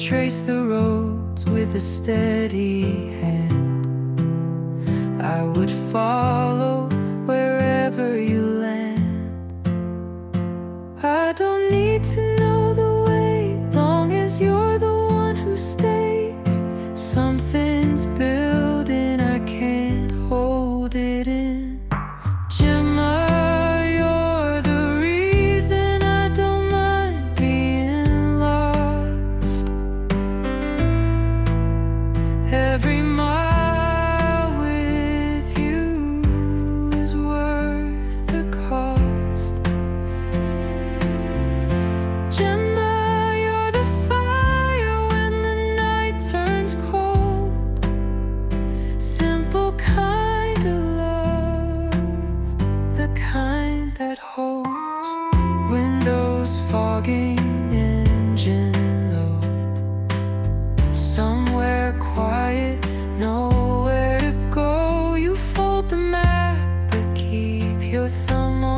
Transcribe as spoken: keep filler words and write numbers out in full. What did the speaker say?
trace the roads with a steady hand. I would follow wherever you land. I don't need to know the way, long as you're the one who stays. Something's building, I can't hold it in. Gemma, you're the reason I don't mind being lost. Every mile with you is worth the cost. Gemma, you're the fire when the night turns cold. Simple kind of love, the kind that holds. Windows fogging, engine low. Somewhere quiet, nowhere to go. You fold the map, but keep your thumb on